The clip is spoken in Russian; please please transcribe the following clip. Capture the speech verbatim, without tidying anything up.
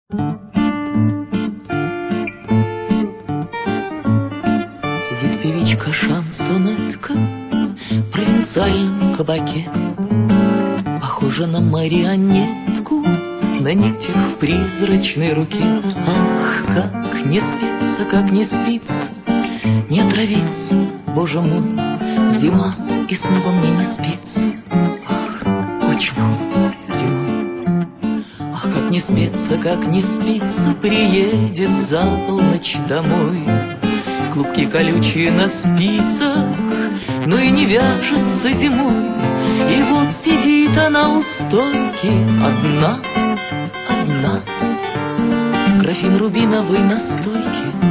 Сидит певичка шансонетка в провинциальном кабаке, похожа на марионетку на нитях в призрачной руке. Ах, как не спится, как не спится, не отравиться, боже мой, зима, и снова мне не спится. Ах, очень холодно зимой. Ах, как не спится, как не спится, приедет за полночь домой. Клубки колючие на спицах, но и не вяжется зимой. И вот сидит она у стойки, одна, одна. Графин рубиновой настойки